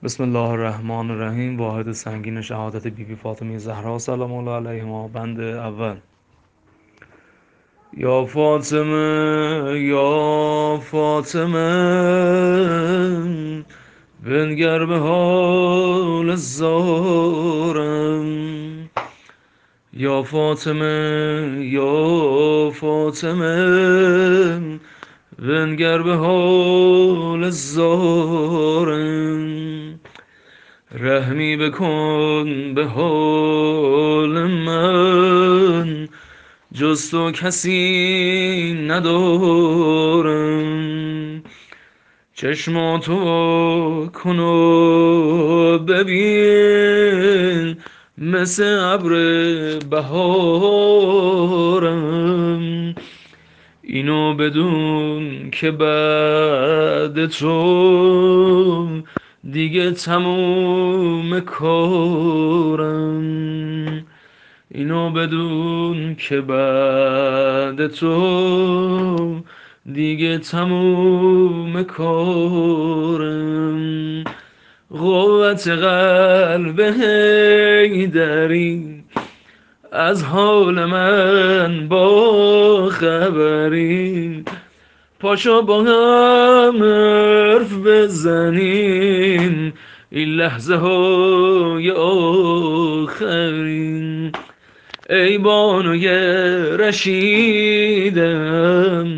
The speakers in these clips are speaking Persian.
بسم الله الرحمن الرحیم. واحد سنگین شهادت بیبی فاطمه زهرا سلام الله علیها. بند اول. یا فاطمه یا فاطمه، بنگر به حال زارم. یا فاطمه یا فاطمه، بنگر به حال زارم. رحمی بکن به حال من، جز تو کسی ندارم. چشماتو کن و ببین، مثل ابر بهارم. اینو بدون که بعد تو دیگه تموم کارم. اینو بدون که بعد تو دیگه تموم کارم. قوت قلب حیدری، از حال من با خبری. پاشو با هم حرف بزنیم، این لحظه های آخرین. ای بانوی رشیدم،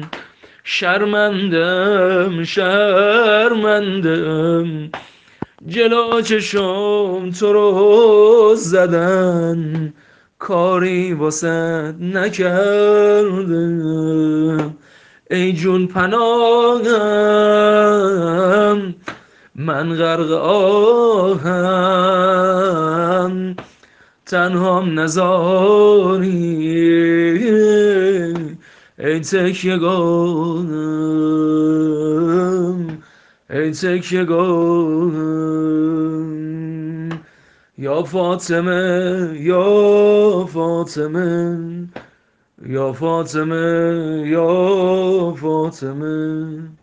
شرمندم شرمندم. جلو چشم تو رو زدن، کاری واسه نکردم. ای جون پناهم، من غرق آهم. تنهام نزاری ای تکیه‌گاهم، ای تکیه‌گاهم. یا فاطمه یا فاطمه، یا فاطمه یا فاطمه.